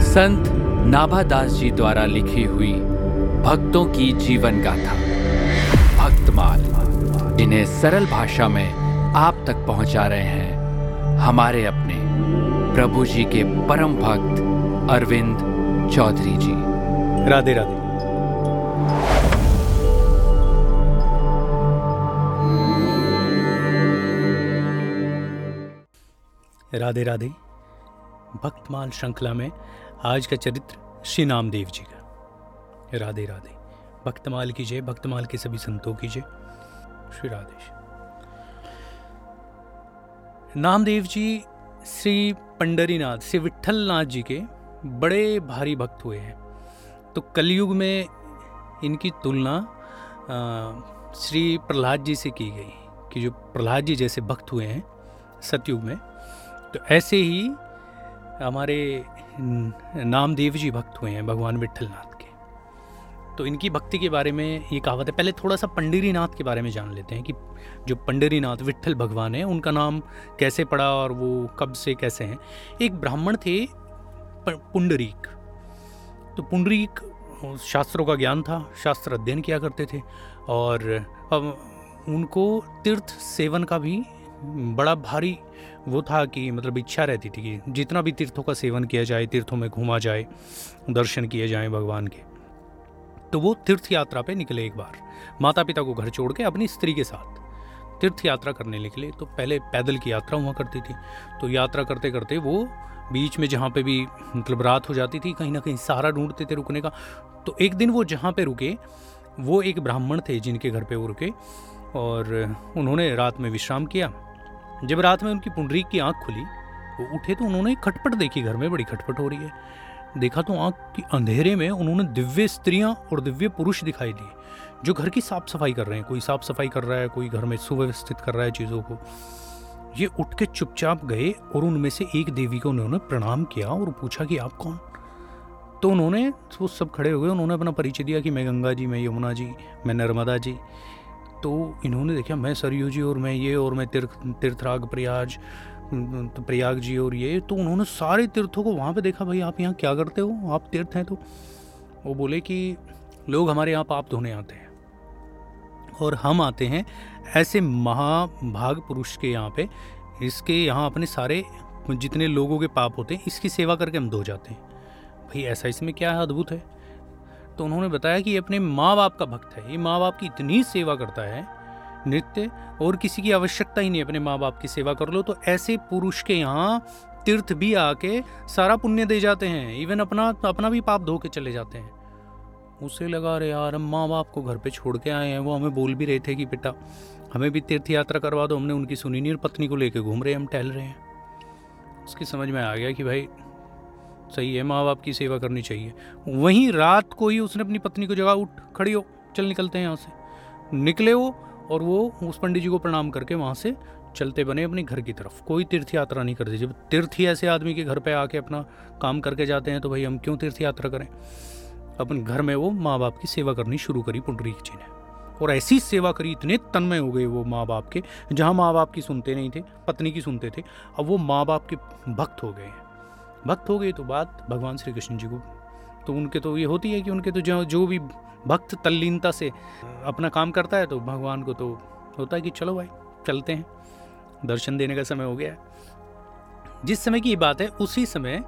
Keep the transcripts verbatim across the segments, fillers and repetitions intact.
संत नाभादास जी द्वारा लिखी हुई भक्तों की जीवन गाथा भक्तमाल, जिन्हें सरल भाषा में आप तक पहुंचा रहे हैं हमारे अपने प्रभु जी के परम भक्त अरविंद चौधरी जी। राधे राधे। राधे राधे। भक्तमाल श्रृंखला में आज का चरित्र श्री नामदेव जी का। राधे राधे। भक्तमाल की जय, भक्तमाल के सभी संतों की जय। श्री राधे। नामदेव जी श्री पंडरीनाथ, श्री विट्ठलनाथ जी के बड़े भारी भक्त हुए हैं। तो कलयुग में इनकी तुलना श्री प्रहलाद जी से की गई कि जो प्रहलाद जी जैसे भक्त हुए हैं सतयुग में, तो ऐसे ही हमारे नामदेव जी भक्त हुए हैं भगवान विट्ठलनाथ के। तो इनकी भक्ति के बारे में ये कहावत है। पहले थोड़ा सा पंडरीनाथ के बारे में जान लेते हैं कि जो पंडरीनाथ विट्ठल भगवान है उनका नाम कैसे पड़ा और वो कब से कैसे हैं। एक ब्राह्मण थे पुंडरीक। तो पुंडरीक शास्त्रों का ज्ञान था, शास्त्र अध्ययन किया करते थे और अब उनको तीर्थ सेवन का भी बड़ा भारी वो था कि मतलब इच्छा रहती थी कि जितना भी तीर्थों का सेवन किया जाए, तीर्थों में घूमा जाए, दर्शन किए जाएं भगवान के। तो वो तीर्थ यात्रा पे निकले एक बार, माता पिता को घर छोड़ के अपनी स्त्री के साथ तीर्थ यात्रा करने निकले। तो पहले पैदल की यात्रा हुआ करती थी। तो यात्रा करते करते वो बीच में जहाँ पे भी मतलब रात हो जाती थी, कहीं ना कहीं सहारा ढूंढते थे रुकने का। तो एक दिन वो जहाँ पे रुके, वो एक ब्राह्मण थे जिनके घर पे वो रुके और उन्होंने रात में विश्राम किया। जब रात में उनकी पुंडरीक की आंख खुली, वो उठे तो उन्होंने खटपट देखी, घर में बड़ी खटपट हो रही है। देखा तो आंख की अंधेरे में उन्होंने दिव्य स्त्रियां और दिव्य पुरुष दिखाई दिए जो घर की साफ सफाई कर रहे हैं। कोई साफ सफाई कर रहा है, कोई घर में सुव्यवस्थित कर रहा है चीज़ों को। ये उठ के चुपचाप गए और उनमें से एक देवी को उन्होंने प्रणाम किया और पूछा कि आप कौन। तो उन्होंने वो सब खड़े हो गए, उन्होंने अपना परिचय दिया कि मैं गंगा जी, मैं यमुना जी, मैं नर्मदा जी। तो इन्होंने देखा मैं सरयू जी और मैं ये और मैं तीर्थ तीर्थराग प्रयाग तो प्रयाग जी और ये। तो उन्होंने सारे तीर्थों को वहाँ पे देखा। भाई आप यहाँ क्या करते हो, आप तीर्थ हैं? तो वो बोले कि लोग हमारे यहाँ पाप धोने आते हैं और हम आते हैं ऐसे महाभाग पुरुष के यहाँ पे, इसके यहाँ अपने सारे जितने लोगों के पाप होते हैं इसकी सेवा करके हम धो जाते हैं। भाई ऐसा इसमें क्या है, अद्भुत है। तो उन्होंने बताया कि ये अपने माँ बाप का भक्त है, ये माँ बाप की इतनी सेवा करता है नित्य और किसी की आवश्यकता ही नहीं, अपने माँ बाप की सेवा कर लो। तो ऐसे पुरुष के यहाँ तीर्थ भी आके सारा पुण्य दे जाते हैं, इवन अपना अपना भी पाप धो के चले जाते हैं। उसे लगा अरे यार, हम माँ बाप को घर पे छोड़ के आए हैं, वो हमें बोल भी रहे थे कि बेटा हमें भी तीर्थ यात्रा करवा दो, हमने उनकी सुनी नहीं और पत्नी को लेके घूम रहे हैं, हम टहल रहे हैं। उसकी समझ में आ गया कि भाई सही है, माँ बाप की सेवा करनी चाहिए। वहीं रात को ही उसने अपनी पत्नी को जगह, उठ खड़ी हो, चल निकलते हैं यहाँ से। निकले वो और वो उस पंडित जी को प्रणाम करके वहाँ से चलते बने अपने घर की तरफ। कोई तीर्थ यात्रा नहीं करते। जब तीर्थ ही ऐसे आदमी के घर पे आके अपना काम करके जाते हैं तो भाई हम क्यों तीर्थ यात्रा करें। अपन घर में वो माँ बाप की सेवा करनी शुरू करी पुंडरीक जी ने, और ऐसी सेवा करी, इतने तन्मय हो गए वो माँ बाप के। जहाँ माँ बाप की सुनते नहीं थे, पत्नी की सुनते थे, अब वो माँ बाप के भक्त हो गए। भक्त हो गई तो बात भगवान श्री कृष्ण जी को, तो उनके तो ये होती है कि उनके तो जो जो भी भक्त तल्लीनता से अपना काम करता है तो भगवान को तो होता है कि चलो भाई चलते हैं, दर्शन देने का समय हो गया है। जिस समय की बात है उसी समय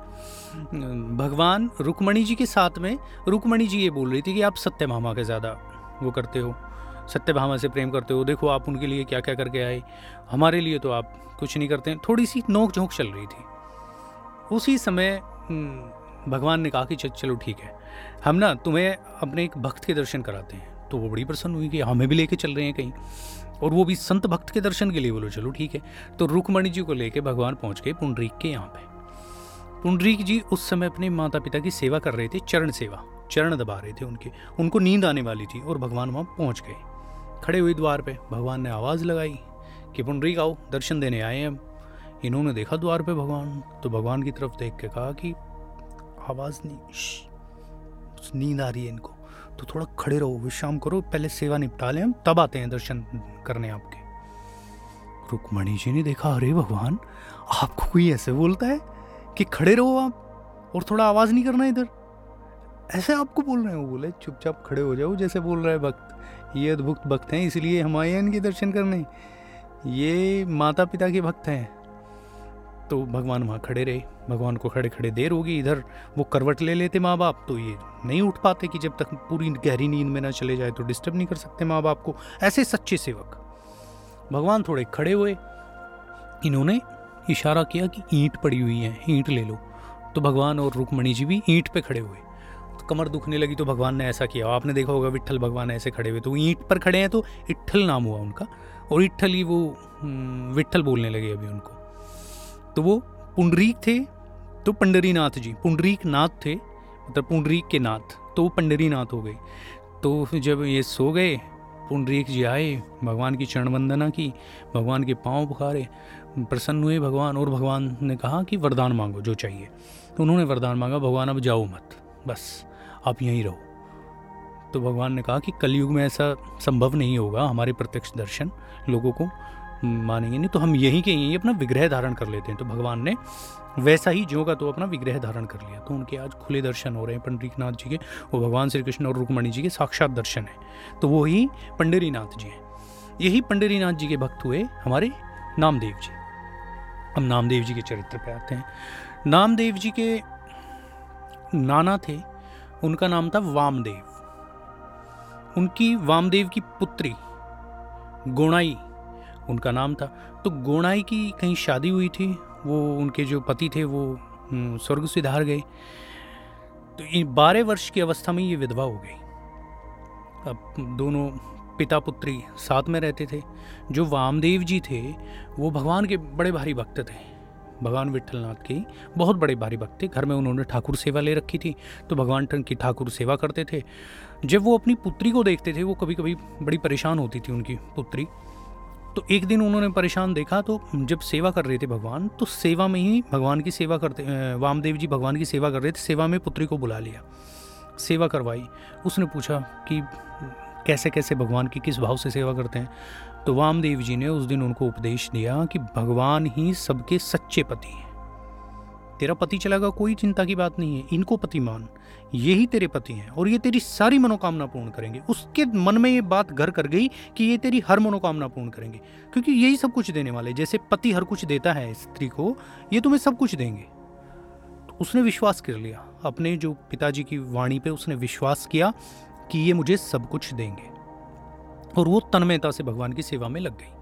भगवान रुक्मणी जी के साथ में, रुक्मणी जी ये बोल रही थी कि आप सत्यभामा के ज़्यादा वो करते हो, सत्यभामा से प्रेम करते हो, देखो आप उनके लिए क्या क्या करके आए, हमारे लिए तो आप कुछ नहीं करते हैं। थोड़ी सी नोक झोंक चल रही थी। उसी समय भगवान ने कहा कि चलो ठीक है, हम ना तुम्हें अपने एक भक्त के दर्शन कराते हैं। तो वो बड़ी प्रसन्न हुई कि हमें भी लेके चल रहे हैं कहीं, और वो भी संत भक्त के दर्शन के लिए। बोलो चलो ठीक है। तो रुक्मणी जी को लेके भगवान पहुंच गए पुंडरीक के यहाँ पे। पुंडरीक जी उस समय अपने माता पिता की सेवा कर रहे थे, चरण सेवा, चरण दबा रहे थे उनके। उनको नींद आने वाली थी और भगवान वहाँ पहुँच गए। खड़े हुए द्वार पे, भगवान ने आवाज़ लगाई कि पुंडरीक आओ, दर्शन देने आए हैं हम। इन्होंने देखा द्वार पे भगवान, तो भगवान की तरफ देख के कहा कि आवाज़ नहीं, नींद आ रही है इनको, तो थोड़ा खड़े रहो, विश्राम करो, पहले सेवा निपटा लें, हम तब आते हैं दर्शन करने आपके। रुक्मणी जी ने देखा, अरे भगवान आपको कोई ऐसे बोलता है कि खड़े रहो आप, और थोड़ा आवाज़ नहीं करना इधर, ऐसे आपको बोल रहे हैं। वो बोले चुपचाप खड़े हो जाओ जैसे बोल रहा है भक्त, ये अद्भुत भक्त हैं इसलिए हम आए हैं इनके दर्शन करने, ये माता पिता के भक्त हैं। तो भगवान वहाँ खड़े रहे, भगवान को खड़े खड़े देर होगी, इधर वो करवट ले लेते माँ बाप, तो ये नहीं उठ पाते कि जब तक पूरी गहरी नींद में ना चले जाए तो डिस्टर्ब नहीं कर सकते माँ बाप को। ऐसे सच्चे सेवक। भगवान थोड़े खड़े हुए, इन्होंने इशारा किया कि ईंट पड़ी हुई है, ईंट ले लो। तो भगवान और रुक्मणी जी भी ईंट पे खड़े हुए। तो कमर दुखने लगी तो भगवान ने ऐसा किया, आपने देखा होगा विट्ठल भगवान ऐसे खड़े हुए, तो ईंट पर खड़े हैं तो इट्ठल नाम हुआ उनका, और इट्ठल ही वो विट्ठल बोलने लगे अभी उनको। तो वो पुंडरीक थे तो पंडरीनाथ जी, पुंडरीक नाथ थे मतलब पुंडरीक के नाथ, तो वो पंडरीनाथ हो गए। तो जब ये सो गए, पुंडरीक जी आए, भगवान की चरण वंदना की, भगवान के पांव पुकारे, प्रसन्न हुए भगवान, और भगवान ने कहा कि वरदान मांगो जो चाहिए। तो उन्होंने वरदान मांगा, भगवान अब जाओ मत, बस आप यहीं रहो। तो भगवान ने कहा कि कलयुग में ऐसा संभव नहीं होगा, हमारे प्रत्यक्ष दर्शन लोगों को मानेंगे नहीं, तो हम यहीं के यहीं अपना विग्रह धारण कर लेते हैं। तो भगवान ने वैसा ही ज्यों का तो अपना विग्रह धारण कर लिया। तो उनके आज खुले दर्शन हो रहे हैं पंडरीनाथ जी के, वो भगवान श्री कृष्ण और रुक्मणी जी के साक्षात दर्शन है। तो वो ही पंडरीनाथ जी हैं। यही पंडरीनाथ जी के भक्त हुए हमारे नामदेव जी। हम नामदेव जी के चरित्र पे आते हैं। नामदेव जी के नाना थे, उनका नाम था वामदेव। उनकी वामदेव की पुत्री गोणाई उनका नाम था। तो गोणाई की कहीं शादी हुई थी, वो उनके जो पति थे वो स्वर्ग से धार गए। तो इन बारह वर्ष की अवस्था में ये विधवा हो गई। अब दोनों पिता पुत्री साथ में रहते थे। जो वामदेव जी थे वो भगवान के बड़े भारी भक्त थे, भगवान विट्ठलनाथ के बहुत बड़े भारी भक्त थे। घर में उन्होंने ठाकुर सेवा ले रखी थी, तो भगवान की ठाकुर सेवा करते थे। जब वो अपनी पुत्री को देखते थे, वो कभी कभी बड़ी परेशान होती थी उनकी पुत्री। तो एक दिन उन्होंने परेशान देखा, तो जब सेवा कर रहे थे भगवान, तो सेवा में ही भगवान की सेवा करते, वामदेव जी भगवान की सेवा कर रहे थे, सेवा में पुत्री को बुला लिया, सेवा करवाई। उसने पूछा कि कैसे कैसे भगवान की किस भाव से सेवा करते हैं। तो वामदेव जी ने उस दिन उनको उपदेश दिया कि भगवान ही सबके सच्चे पति हैं। तेरा पति चला गया कोई चिंता की बात नहीं है, इनको पति मान, यही तेरे पति हैं और ये तेरी सारी मनोकामना पूर्ण करेंगे। उसके मन में ये बात घर कर गई कि ये तेरी हर मनोकामना पूर्ण करेंगे, क्योंकि यही सब कुछ देने वाले। जैसे पति हर कुछ देता है स्त्री को, ये तुम्हें सब कुछ देंगे। तो उसने विश्वास कर लिया, अपने जो पिताजी की वाणी पे उसने विश्वास किया कि ये मुझे सब कुछ देंगे, और वो तन्मयता से भगवान की सेवा में लग गई।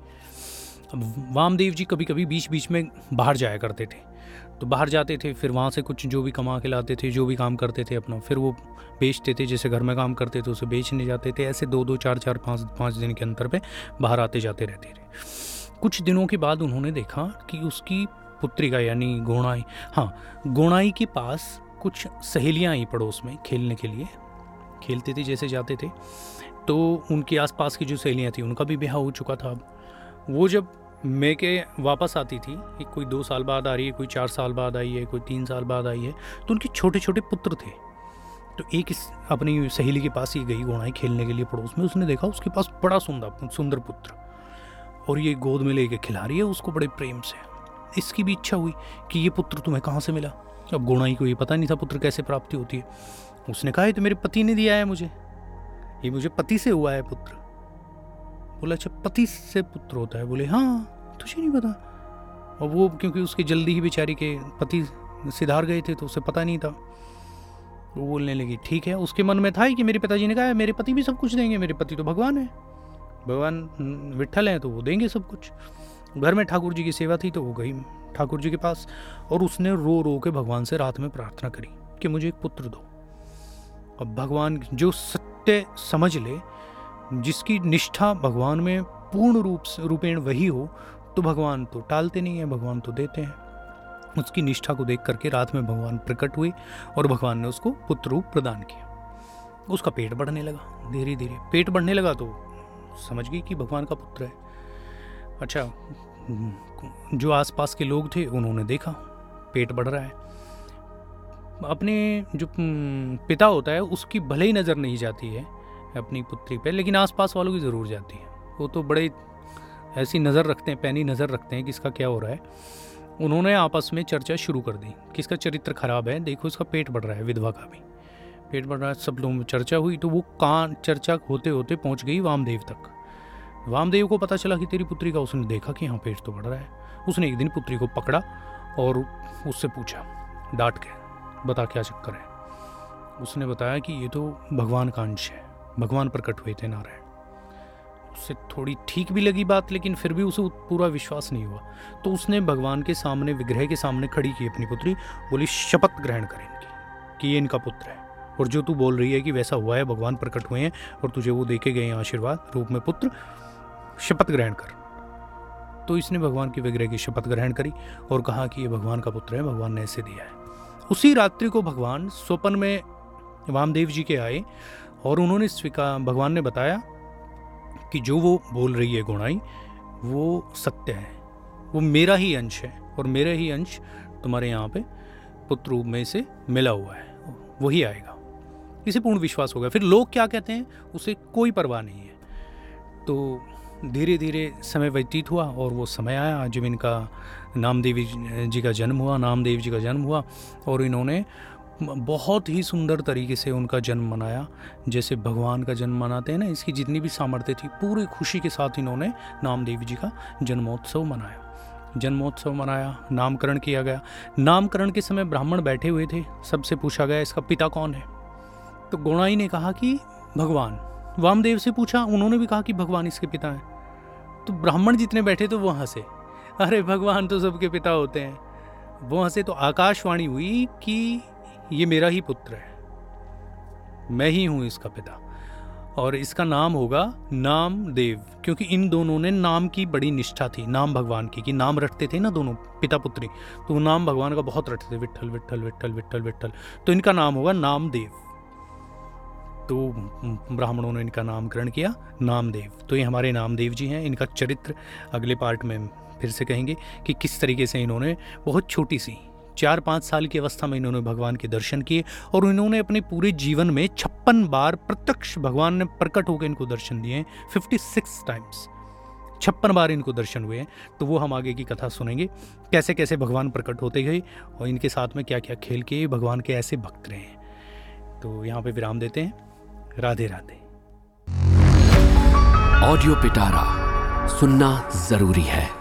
अब वामदेव जी कभी कभी बीच बीच में बाहर जाया करते थे, तो बाहर जाते थे, फिर वहाँ से कुछ जो भी कमा के लाते थे, जो भी काम करते थे अपना, फिर वो बेचते थे। जैसे घर में काम करते थे उसे बेचने जाते थे। ऐसे दो दो चार चार पाँच पाँच दिन के अंतर पे बाहर आते जाते रहते थे। कुछ दिनों के बाद उन्होंने देखा कि उसकी पुत्री का यानी गोणाई, हाँ गोणाई के पास कुछ सहेलियाँ आई पड़ोस में खेलने के लिए, खेलते थे जैसे जाते थे। तो उनके आसपास की जो सहेलियाँ थी उनका भी ब्याह हो चुका था। वो जब मैं के वापस आती थी, एक कोई दो साल बाद आ रही है, कोई चार साल बाद आई है, कोई तीन साल बाद आई है, तो उनके छोटे छोटे पुत्र थे। तो एक इस अपनी सहेली के पास ही गई गोणाई खेलने के लिए पड़ोस में। उसने देखा उसके पास बड़ा सुंदर सुंदर पुत्र, और ये गोद में लेके खिला रही है उसको बड़े प्रेम से। इसकी भी इच्छा हुई कि ये पुत्र तुम्हें कहाँ से मिला। अब गोणाई को ये पता नहीं था पुत्र कैसे प्राप्ति होती है। उसने कहा ये तो मेरे पति ने दिया है मुझे, ये मुझे पति से हुआ है पुत्र। बोला अच्छा पति से पुत्र होता है? बोले हाँ, तुझे नहीं पता। और वो क्योंकि उसके जल्दी ही बेचारी के पति सिधार गए थे तो उसे पता नहीं था। वो बोलने लगी ठीक है। उसके मन में था ही कि मेरे पिताजी ने कहा है मेरे पति भी सब कुछ देंगे, मेरे पति तो भगवान है, भगवान विट्ठल हैं तो वो देंगे सब कुछ। घर में ठाकुर जी की सेवा थी तो वो गई ठाकुर जी के पास, और उसने रो रो के भगवान से रात में प्रार्थना करी कि मुझे एक पुत्र दो। अब भगवान जो सत्य समझ ले, जिसकी निष्ठा भगवान में पूर्ण रूप से रूपेण वही हो, तो भगवान तो टालते नहीं हैं, भगवान तो देते हैं। उसकी निष्ठा को देख करके रात में भगवान प्रकट हुए और भगवान ने उसको पुत्र रूप प्रदान किया। उसका पेट बढ़ने लगा, धीरे धीरे पेट बढ़ने लगा तो समझ गई कि भगवान का पुत्र है। अच्छा, जो आसपास के लोग थे उन्होंने देखा पेट बढ़ रहा है, अपने जो पिता होता है उसकी भले ही नज़र नहीं जाती है अपनी पुत्री पे, लेकिन आसपास वालों की ज़रूर जाती है। वो तो बड़े ऐसी नज़र रखते हैं, पैनी नज़र रखते हैं कि इसका क्या हो रहा है। उन्होंने आपस में चर्चा शुरू कर दी कि इसका चरित्र खराब है, देखो इसका पेट बढ़ रहा है, विधवा का भी पेट बढ़ रहा है। सब लोगों में चर्चा हुई तो वो कान चर्चा होते होते पहुंच गई वामदेव तक। वामदेव को पता चला कि तेरी पुत्री का, उसने देखा कि हाँ पेट तो बढ़ रहा है। उसने एक दिन पुत्री को पकड़ा और उससे पूछा डांट के, बता क्या चक्कर है। उसने बताया कि ये तो भगवान का अंश है, भगवान प्रकट हुए थे नारायण। उससे थोड़ी ठीक भी लगी बात, लेकिन फिर भी उसे पूरा विश्वास नहीं हुआ। तो उसने भगवान के सामने, विग्रह के सामने खड़ी की अपनी पुत्री, बोली शपथ ग्रहण कर इनकी कि ये इनका पुत्र है, और जो तू बोल रही है कि वैसा हुआ है, भगवान प्रकट हुए हैं और तुझे वो देके गए हैं आशीर्वाद रूप में पुत्र, शपथ ग्रहण कर। तो इसने भगवान के विग्रह की शपथ ग्रहण करी और कहा कि ये भगवान का पुत्र है, भगवान ने ऐसे दिया है। उसी रात्रि को भगवान स्वप्न में वामदेव जी के आए और उन्होंने स्वीकार, भगवान ने बताया कि जो वो बोल रही है गुणाई वो सत्य है, वो मेरा ही अंश है और मेरा ही अंश तुम्हारे यहाँ पे पुत्र रूप में से मिला हुआ है, वही आएगा। इसे पूर्ण विश्वास हो गया। फिर लोग क्या कहते हैं उसे कोई परवाह नहीं है। तो धीरे धीरे समय व्यतीत हुआ और वो समय आया जब इनका नामदेव जी का जन्म हुआ। नामदेव जी का जन्म हुआ और इन्होंने बहुत ही सुंदर तरीके से उनका जन्म मनाया, जैसे भगवान का जन्म मनाते हैं ना। इसकी जितनी भी सामर्थ्य थी पूरी खुशी के साथ इन्होंने नामदेव जी का जन्मोत्सव मनाया। जन्मोत्सव मनाया, नामकरण किया गया। नामकरण के समय ब्राह्मण बैठे हुए थे, सबसे पूछा गया इसका पिता कौन है। तो गोणाई ने कहा कि भगवान। वामदेव से पूछा, उन्होंने भी कहा कि भगवान इसके पिता हैं। तो ब्राह्मण जितने बैठे तो वो हंसे, अरे भगवान तो सबके पिता होते हैं। वो हंसे तो आकाशवाणी हुई कि ये मेरा ही पुत्र है, मैं ही हूं इसका पिता, और इसका नाम होगा नामदेव, क्योंकि इन दोनों ने नाम की बड़ी निष्ठा थी, नाम भगवान की, कि नाम रटते थे ना दोनों पिता पुत्री, तो वो नाम भगवान का बहुत रटते थे, विट्ठल विट्ठल विट्ठल विट्ठल विट्ठल। तो इनका नाम होगा नामदेव। तो ब्राह्मणों ने इनका नामकरण किया नामदेव। तो ये हमारे नामदेव जी हैं। इनका चरित्र अगले पार्ट में फिर से कहेंगे कि किस तरीके से इन्होंने बहुत छोटी सी चार पाँच साल की अवस्था में इन्होंने भगवान के दर्शन किए और इन्होंने अपने पूरे जीवन में छप्पन बार प्रत्यक्ष भगवान ने प्रकट होकर इनको दर्शन दिए हैं। फिफ्टी सिक्स टाइम्स, छप्पन बार इनको दर्शन हुए हैं। तो वो हम आगे की कथा सुनेंगे, कैसे कैसे भगवान प्रकट होते गए और इनके साथ में क्या क्या खेल के भगवान के ऐसे भक्त रहे हैं। तो यहाँ पे विराम देते हैं। राधे राधे। ऑडियो पिटारा सुनना जरूरी है।